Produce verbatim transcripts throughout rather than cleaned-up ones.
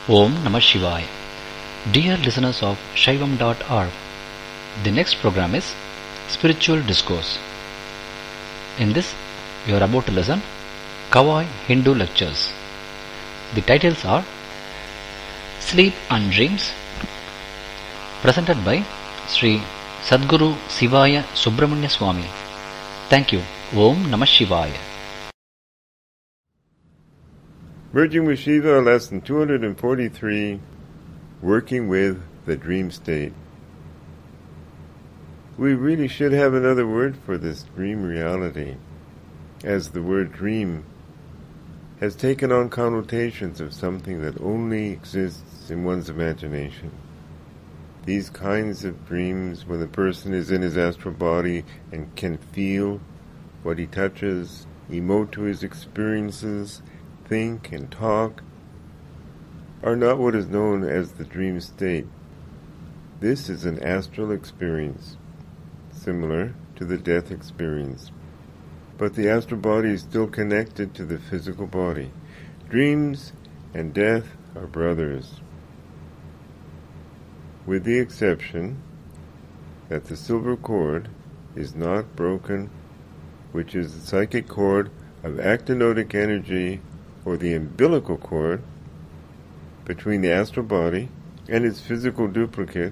Om Namah Shivaya. Dear listeners of Shaivam dot org, the next program is Spiritual Discourse. In this, you are about to listen Kawai Hindu Lectures. The titles are Sleep and Dreams, presented by Sri Sadguru Sivaya Subramanya Swami. Thank you. Om Namah Shivaya. Merging with Shiva, lesson two hundred forty-three, working with the dream state. We really should have another word for this dream reality, as the word dream has taken on connotations of something that only exists in one's imagination. These kinds of dreams, when the person is in his astral body and can feel what he touches, emote to his experiences, think and talk, are not what is known as the dream state. This is an astral experience, similar to the death experience. But the astral body is still connected to the physical body. Dreams and death are brothers, with the exception that the silver cord is not broken, which is the psychic cord of actinotic energy, or the umbilical cord, between the astral body and its physical duplicate,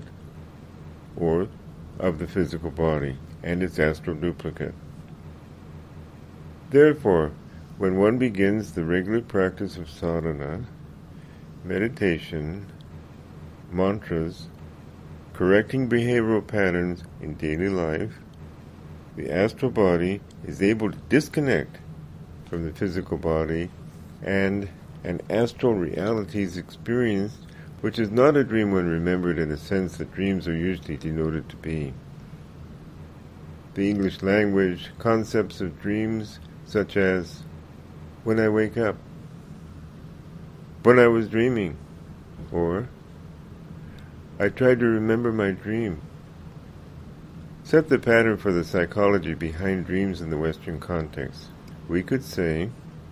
or of the physical body and its astral duplicate. Therefore, when one begins the regular practice of sadhana, meditation, mantras, correcting behavioral patterns in daily life, the astral body is able to disconnect from the physical body, and an astral reality is experienced, which is not a dream when remembered in the sense that dreams are usually denoted to be. The English language concepts of dreams such as, when I wake up, when I was dreaming, or I tried to remember my dream, set the pattern for the psychology behind dreams in the Western context. We could say,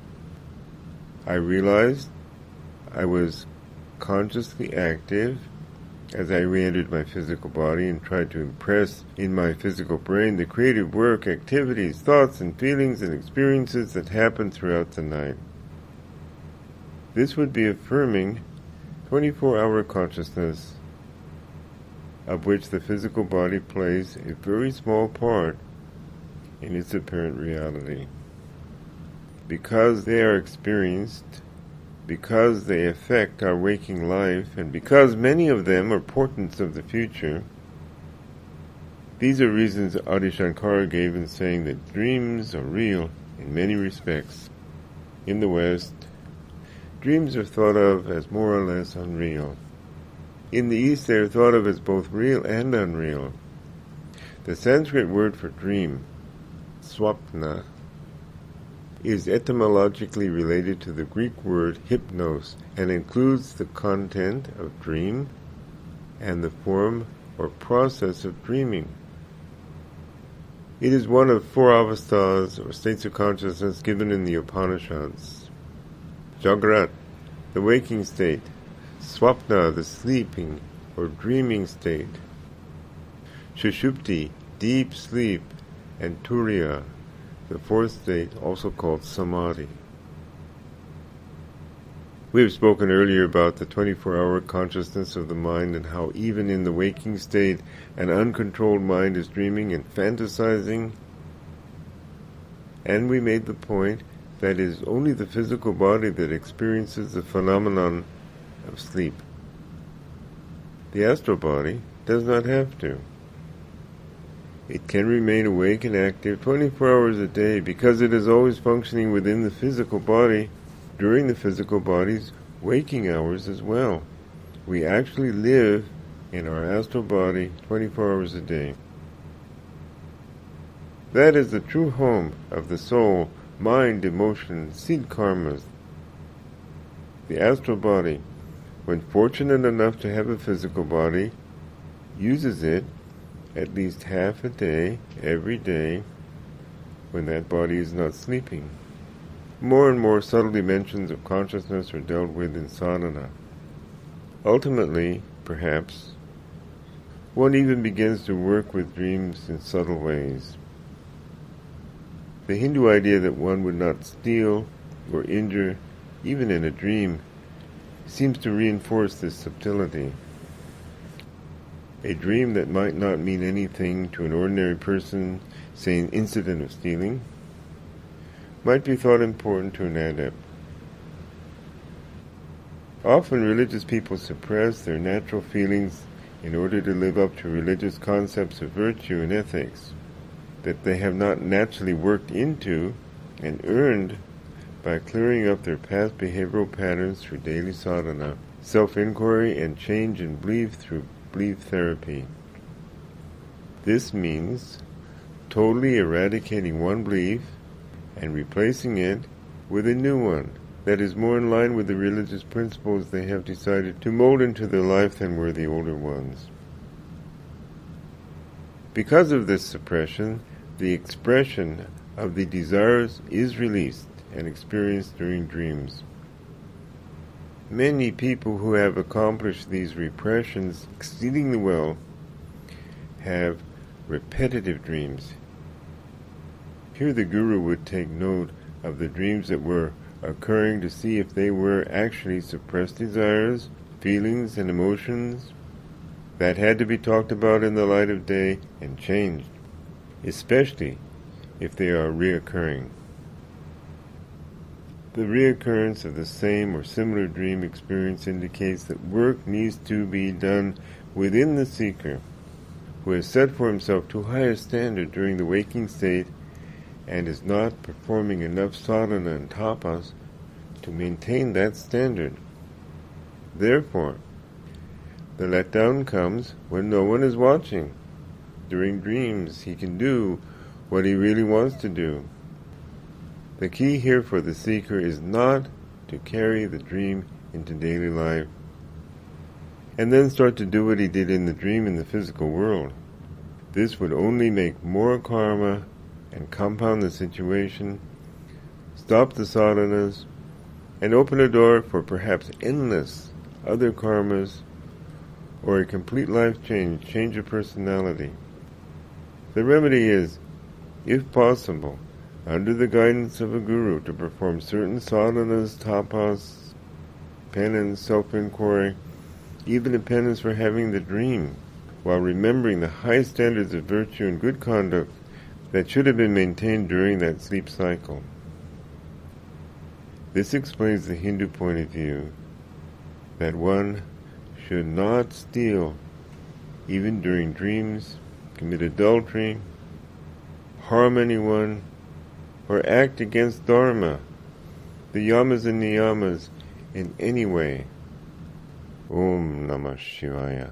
I realized I was consciously active as I re-entered my physical body and tried to impress in my physical brain the creative work, activities, thoughts, and feelings and experiences that happened throughout the night. This would be affirming twenty-four hour consciousness, of which the physical body plays a very small part in its apparent reality. Because they are experienced, because they affect our waking life, and because many of them are portents of the future, these are reasons Adi Shankara gave in saying that dreams are real in many respects. In the West, dreams are thought of as more or less unreal. In the East, they are thought of as both real and unreal. The Sanskrit word for dream, swapna, is etymologically related to the Greek word hypnos and includes the content of dream and the form or process of dreaming. It is one of four avasthas or states of consciousness given in the Upanishads. Jagrat, the waking state; swapna, the sleeping or dreaming state; Sushupti, deep sleep; and Turiya, the fourth state, also called samadhi. We have spoken earlier about the twenty-four hour consciousness of the mind and how even in the waking state an uncontrolled mind is dreaming and fantasizing. And we made the point that it is only the physical body that experiences the phenomenon of sleep. The astral body does not have to. It can remain awake and active twenty-four hours a day because it is always functioning within the physical body during the physical body's waking hours as well. We actually live in our astral body twenty-four hours a day. That is the true home of the soul, mind, emotion, seed karmas. The astral body, when fortunate enough to have a physical body, uses it at least half a day, every day, when that body is not sleeping. More and more subtle dimensions of consciousness are dealt with in sadhana. Ultimately, perhaps, one even begins to work with dreams in subtle ways. The Hindu idea that one would not steal or injure, even in a dream, seems to reinforce this subtlety. A dream that might not mean anything to an ordinary person, say an incident of stealing, might be thought important to an adept. Often religious people suppress their natural feelings in order to live up to religious concepts of virtue and ethics that they have not naturally worked into and earned by clearing up their past behavioral patterns through daily sadhana, self-inquiry, and change in belief through belief therapy. This means totally eradicating one belief and replacing it with a new one that is more in line with the religious principles they have decided to mold into their life than were the older ones. Because of this suppression, the expression of the desires is released and experienced during dreams. Many people who have accomplished these repressions exceedingly well have repetitive dreams. Here the Guru would take note of the dreams that were occurring to see if they were actually suppressed desires, feelings, and emotions that had to be talked about in the light of day and changed, especially if they are reoccurring. The reoccurrence of the same or similar dream experience indicates that work needs to be done within the seeker, who has set for himself too high a standard during the waking state and is not performing enough sadhana and tapas to maintain that standard. Therefore, the letdown comes when no one is watching. During dreams, he can do what he really wants to do. The key here for the seeker is not to carry the dream into daily life and then start to do what he did in the dream in the physical world. This would only make more karma and compound the situation, stop the sadhanas, and open a door for perhaps endless other karmas or a complete life change, change of personality. The remedy is, if possible, under the guidance of a guru, to perform certain sadhanas, tapas, penance, self-inquiry, even a penance for having the dream, while remembering the high standards of virtue and good conduct that should have been maintained during that sleep cycle. This explains the Hindu point of view that one should not steal even during dreams, commit adultery, harm anyone, or act against dharma, the yamas and niyamas, in any way. Om Namah Shivaya.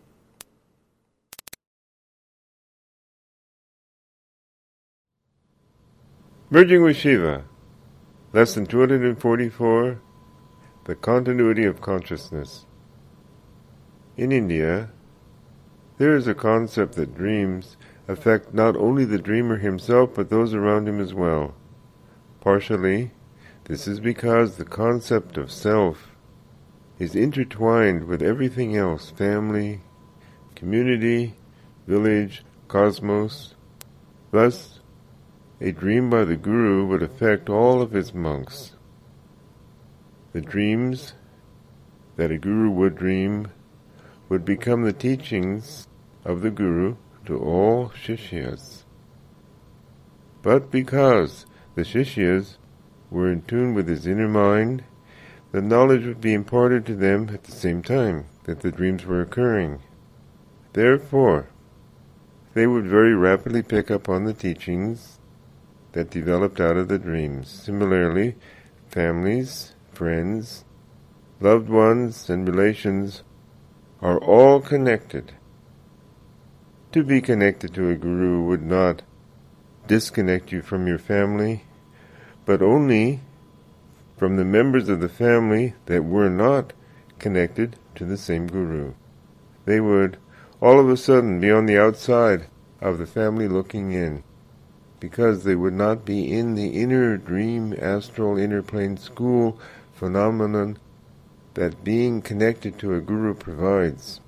Merging with Shiva. Lesson two hundred forty-four. The Continuity of Consciousness. In India, there is a concept that dreams affect not only the dreamer himself but those around him as well. Partially, this is because the concept of self is intertwined with everything else: family, community, village, cosmos. Thus, a dream by the Guru would affect all of his monks. The dreams that a Guru would dream would become the teachings of the Guru to all Shishyas. But because the Shishyas were in tune with his inner mind, the knowledge would be imparted to them at the same time that the dreams were occurring. Therefore, they would very rapidly pick up on the teachings that developed out of the dreams. Similarly, families, friends, loved ones, and relations are all connected. To be connected to a Guru would not disconnect you from your family, but only from the members of the family that were not connected to the same Guru. They would all of a sudden be on the outside of the family looking in, because they would not be in the inner dream, astral, inner plane school phenomenon that being connected to a guru provides.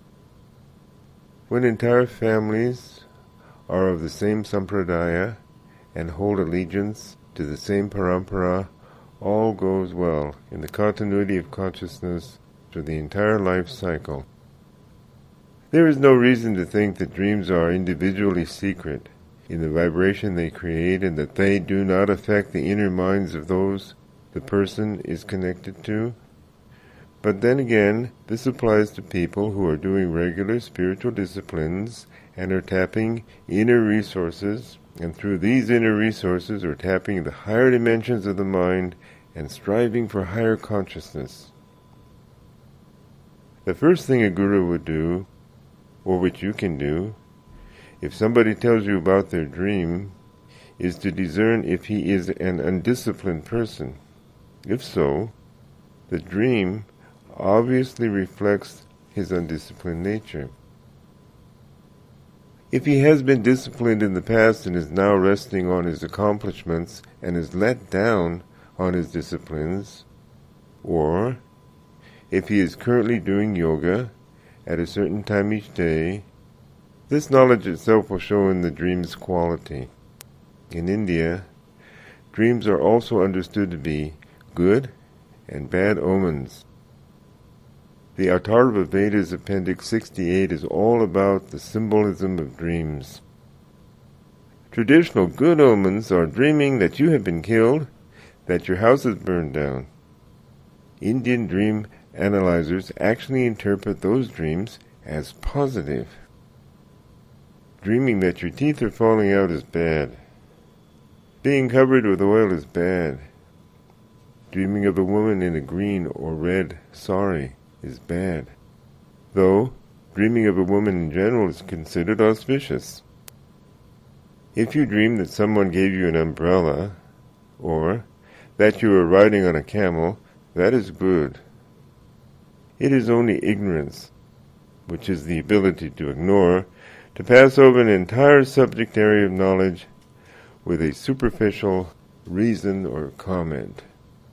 When entire families are of the same sampradaya and hold allegiance to the same parampara, all goes well in the continuity of consciousness through the entire life cycle. There is no reason to think that dreams are individually secret in the vibration they create and that they do not affect the inner minds of those the person is connected to. But then again, this applies to people who are doing regular spiritual disciplines and are tapping inner resources, and through these inner resources are tapping the higher dimensions of the mind and striving for higher consciousness. The first thing a guru would do, or which you can do, if somebody tells you about their dream, is to discern if he is an undisciplined person. If so, the dream obviously reflects his undisciplined nature. If he has been disciplined in the past and is now resting on his accomplishments and is let down on his disciplines, or if he is currently doing yoga at a certain time each day, this knowledge itself will show in the dream's quality. In India, dreams are also understood to be good and bad omens. The Atharva Vedas Appendix sixty-eight is all about the symbolism of dreams. Traditional good omens are dreaming that you have been killed, that your house is burned down. Indian dream analyzers actually interpret those dreams as positive. Dreaming that your teeth are falling out is bad. Being covered with oil is bad. Dreaming of a woman in a green or red sari is bad, though dreaming of a woman in general is considered auspicious. If you dream that someone gave you an umbrella, or that you were riding on a camel, that is good. It is only ignorance, which is the ability to ignore, to pass over an entire subject area of knowledge with a superficial reason or comment.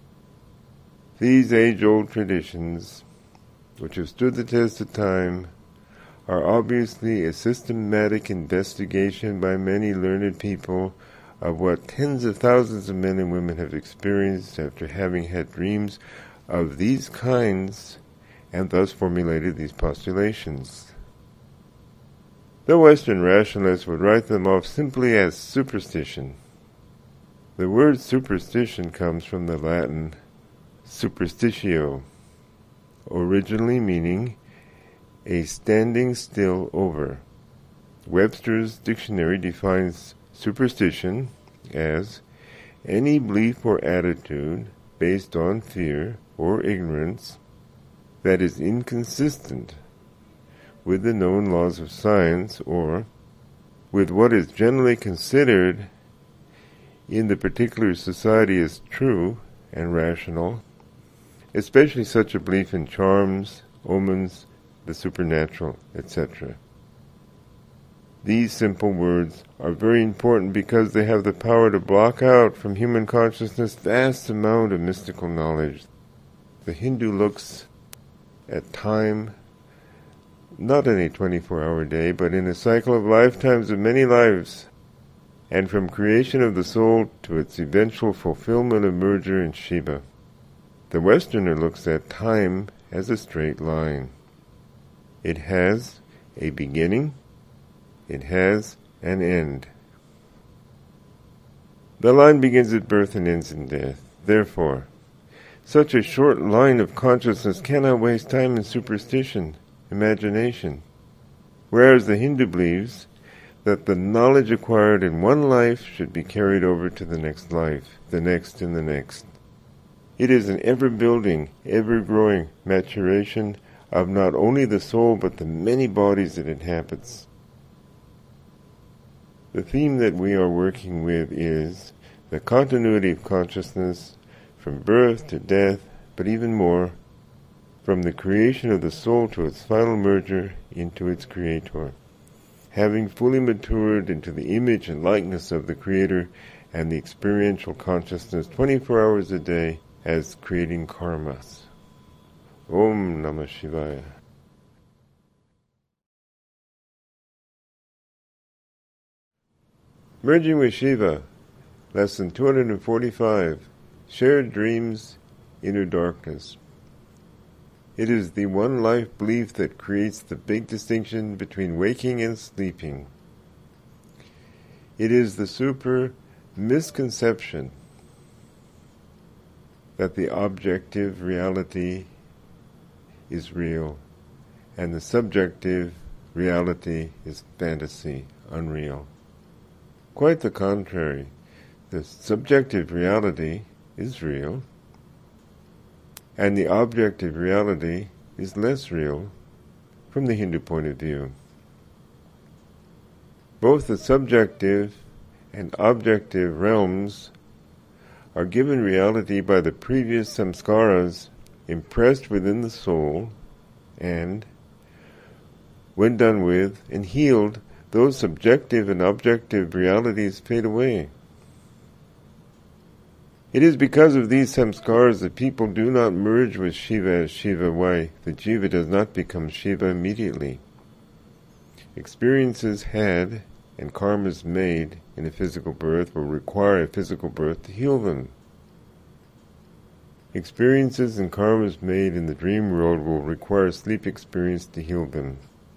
These age-old traditions, which have stood the test of time, are obviously a systematic investigation by many learned people of what tens of thousands of men and women have experienced after having had dreams of these kinds and thus formulated these postulations. The Western rationalists would write them off simply as superstition. The word superstition comes from the Latin superstitio, originally meaning a standing still over. Webster's dictionary defines superstition as any belief or attitude based on fear or ignorance that is inconsistent with the known laws of science or with what is generally considered in the particular society as true and rational, especially such a belief in charms, omens, the supernatural, et cetera. These simple words are very important because they have the power to block out from human consciousness vast amount of mystical knowledge. The Hindu looks at time not in a twenty-four hour day, but in a cycle of lifetimes of many lives, and from creation of the soul to its eventual fulfillment of merger in Shiva. The Westerner looks at time as a straight line. It has a beginning, it has an end. The line begins at birth and ends in death. Therefore, such a short line of consciousness cannot waste time in superstition, imagination. Whereas the Hindu believes that the knowledge acquired in one life should be carried over to the next life, the next and the next. It is an ever-building, ever-growing maturation of not only the soul but the many bodies it inhabits. The theme that we are working with is the continuity of consciousness from birth to death, but even more, from the creation of the soul to its final merger into its Creator, having fully matured into the image and likeness of the Creator and the experiential consciousness twenty-four hours a day as creating karmas. Om Namah Shivaya. Merging with Shiva, Lesson two hundred forty-five, Shared Dreams, Inner Darkness. It is the one life belief that creates the big distinction between waking and sleeping. It is the super misconception that the objective reality is real and the subjective reality is fantasy, unreal. Quite the contrary. The subjective reality is real, and the objective reality is less real from the Hindu point of view. Both the subjective and objective realms are given reality by the previous samskaras impressed within the soul, and, when done with and healed, those subjective and objective realities fade away. It is because of these samskaras that people do not merge with Shiva as Shiva. Why? The Jiva does not become Shiva immediately. Experiences had and karmas made in a physical birth will require a physical birth to heal them. Experiences and karmas made in the dream world will require sleep experience to heal them.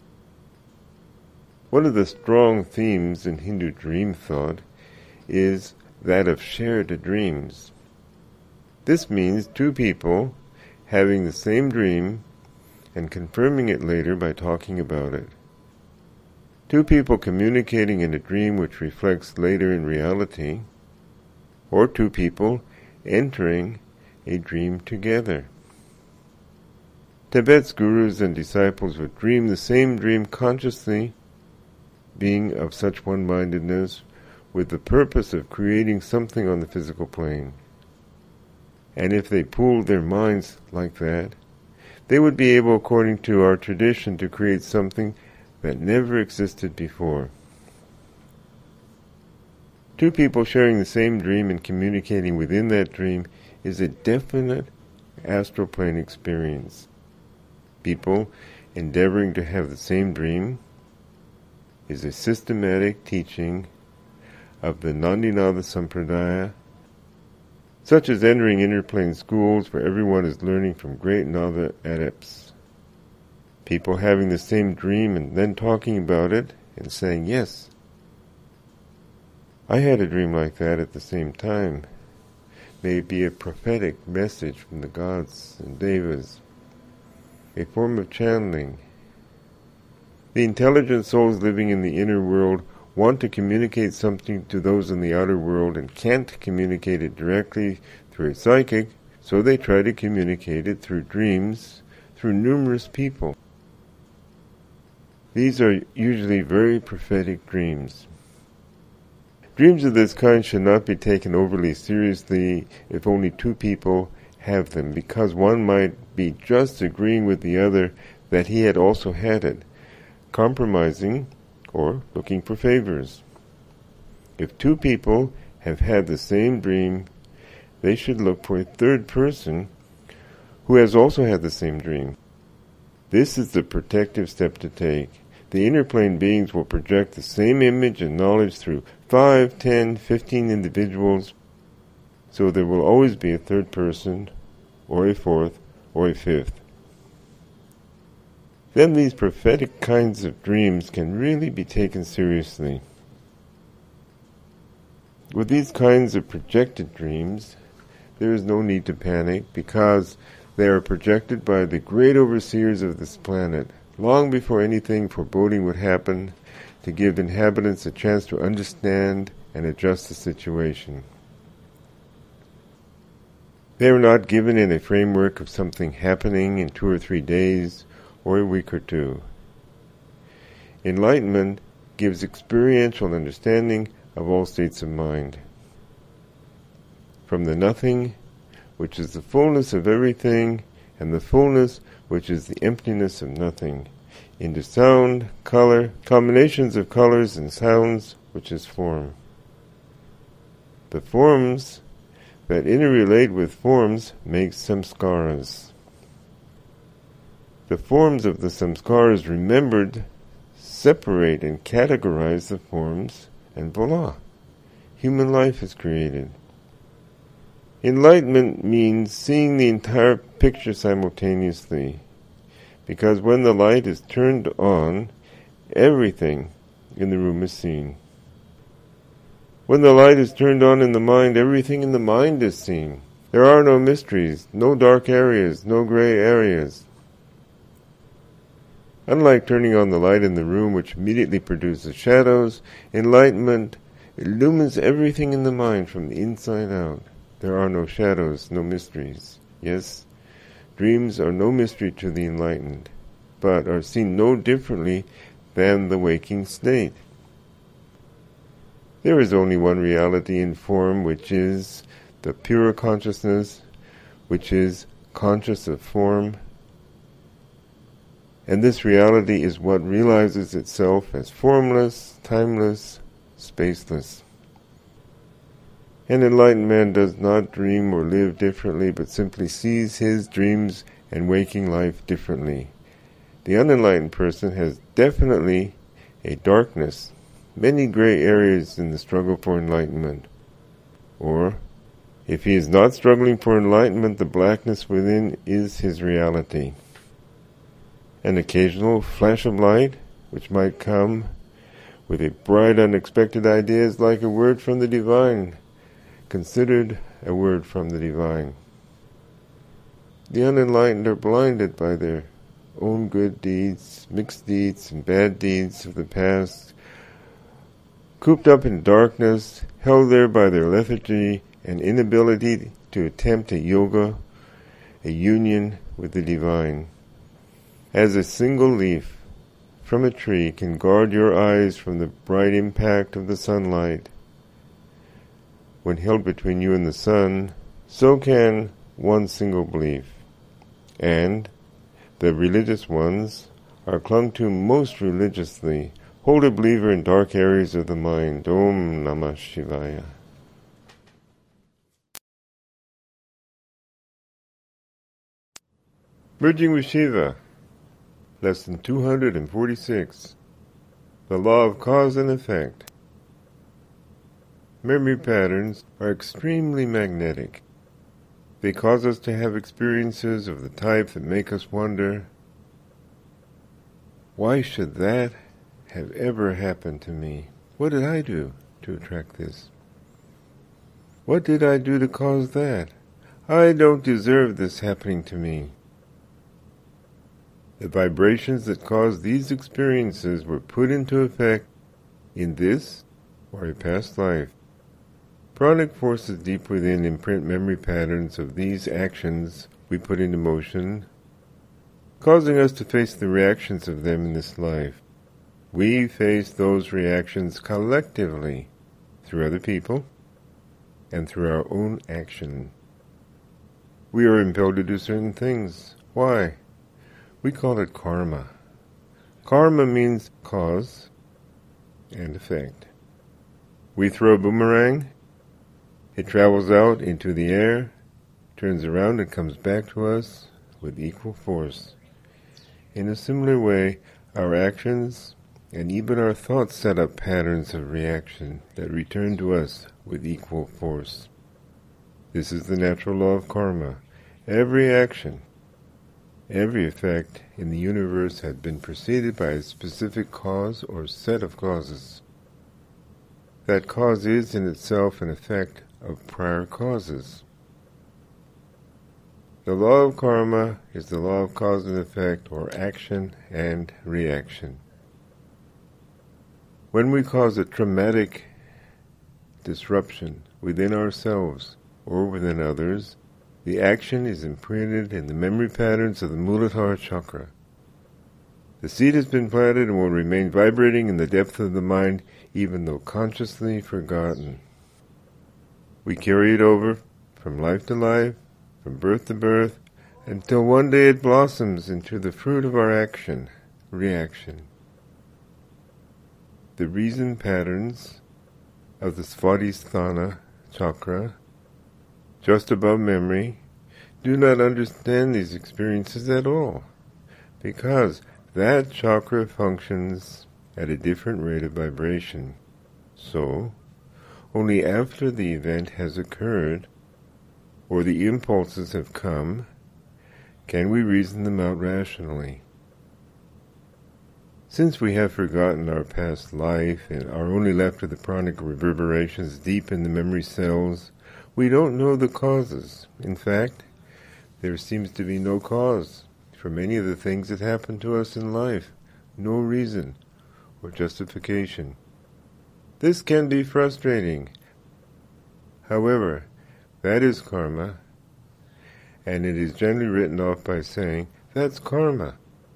One of the strong themes in Hindu dream thought is that of shared dreams. This means two people having the same dream and confirming it later by talking about it. Two people communicating in a dream which reflects later in reality, or two people entering a dream together. Tibet's gurus and disciples would dream the same dream consciously, being of such one-mindedness, with the purpose of creating something on the physical plane. And if they pooled their minds like that, they would be able, according to our tradition, to create something that never existed before. Two people sharing the same dream and communicating within that dream is a definite astral plane experience. People endeavoring to have the same dream is a systematic teaching of the Nandinada Sampradaya, such as entering interplane schools where everyone is learning from great Nada adepts. People having the same dream and then talking about it and saying, yes, I had a dream like that at the same time. May it be a prophetic message from the gods and devas, a form of channeling. The intelligent souls living in the inner world want to communicate something to those in the outer world and can't communicate it directly through a psychic, so they try to communicate it through dreams, through numerous people. These are usually very prophetic dreams. Dreams of this kind should not be taken overly seriously if only two people have them, because one might be just agreeing with the other that he had also had it, compromising or looking for favors. If two people have had the same dream, they should look for a third person who has also had the same dream. This is the protective step to take. The inner plane beings will project the same image and knowledge through five, ten, fifteen individuals, so there will always be a third person, or a fourth, or a fifth. Then these prophetic kinds of dreams can really be taken seriously. With these kinds of projected dreams, there is no need to panic, because they are projected by the great overseers of this planet, long before anything foreboding would happen, to give inhabitants a chance to understand and adjust the situation. They are not given in a framework of something happening in two or three days, or a week or two. Enlightenment gives experiential understanding of all states of mind. From the nothing, which is the fullness of everything, and the fullness, which is the emptiness of nothing, into sound, color, combinations of colors and sounds, which is form. The forms that interrelate with forms make samskaras. The forms of the samskaras remembered separate and categorize the forms, and voila, human life is created. Enlightenment means seeing the entire picture simultaneously, because when the light is turned on, everything in the room is seen. When the light is turned on in the mind, everything in the mind is seen. There are no mysteries, no dark areas, no gray areas. Unlike turning on the light in the room, which immediately produces shadows, enlightenment illumines everything in the mind from the inside out. There are no shadows, no mysteries. Yes, dreams are no mystery to the enlightened, but are seen no differently than the waking state. There is only one reality in form, which is the pure consciousness, which is conscious of form. And this reality is what realizes itself as formless, timeless, spaceless. An enlightened man does not dream or live differently, but simply sees his dreams and waking life differently. The unenlightened person has definitely a darkness, many gray areas in the struggle for enlightenment. Or, if he is not struggling for enlightenment, the blackness within is his reality. An occasional flash of light, which might come with a bright, unexpected idea, is like a word from the divine, considered a word from the divine. The unenlightened are blinded by their own good deeds, mixed deeds, and bad deeds of the past, cooped up in darkness, held there by their lethargy and inability to attempt a yoga, a union with the divine. As a single leaf from a tree can guard your eyes from the bright impact of the sunlight when held between you and the sun, so can one single belief. And the religious ones are clung to most religiously. Hold a believer in dark areas of the mind. Om Namah Shivaya. Merging with Shiva. Lesson two hundred forty-six. The Law of Cause and Effect. Memory patterns are extremely magnetic. They cause us to have experiences of the type that make us wonder, why should that have ever happened to me? What did I do to attract this? What did I do to cause that? I don't deserve this happening to me. The vibrations that cause these experiences were put into effect in this or a past life. Pranic forces deep within imprint memory patterns of these actions we put into motion, causing us to face the reactions of them in this life. We face those reactions collectively through other people and through our own action. We are impelled to do certain things. Why? We call it karma. Karma means cause and effect. We throw a boomerang, it travels out into the air, turns around and comes back to us with equal force. In a similar way, our actions and even our thoughts set up patterns of reaction that return to us with equal force. This is the natural law of karma. Every action, every effect in the universe has been preceded by a specific cause or set of causes. That cause is in itself an effect of prior causes. The law of karma is the law of cause and effect, or action and reaction. When we cause a traumatic disruption within ourselves or within others, the action is imprinted in the memory patterns of the Muladhara chakra. The seed has been planted and will remain vibrating in the depth of the mind, even though consciously forgotten. We carry it over from life to life, from birth to birth, until one day it blossoms into the fruit of our action, reaction. The reason patterns of the Svadhisthana chakra, just above memory, do not understand these experiences at all. because that chakra functions at a different rate of vibration. So, only after the event has occurred, or the impulses have come, can we reason them out rationally. Since we have forgotten our past life and are only left with the pranic reverberations deep in the memory cells, we don't know the causes. In fact, there seems to be no cause for many of the things that happen to us in life, no reason or justification. This can be frustrating. However, that is karma, and it is generally written off by saying, that's karma.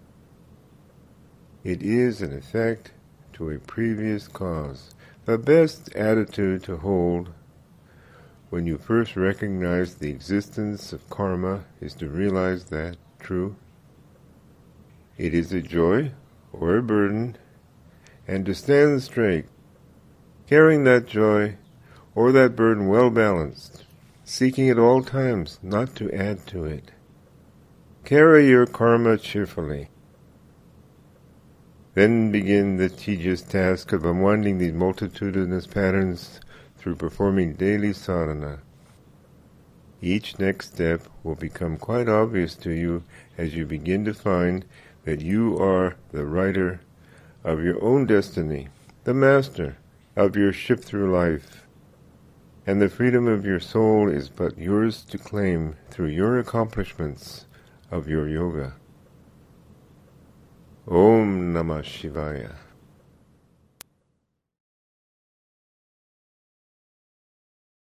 It is an effect to a previous cause. The best attitude to hold when you first recognize the existence of karma is to realize that, true, it is a joy or a burden, and to stand straight, carrying that joy or that burden well balanced, seeking at all times not to add to it. Carry your karma cheerfully. Then begin the tedious task of unwinding these multitudinous patterns through performing daily sadhana. Each next step will become quite obvious to you as you begin to find that you are the writer of your own destiny, the master of your ship through life, and the freedom of your soul is but yours to claim through your accomplishments of your yoga. Om Namah Shivaya.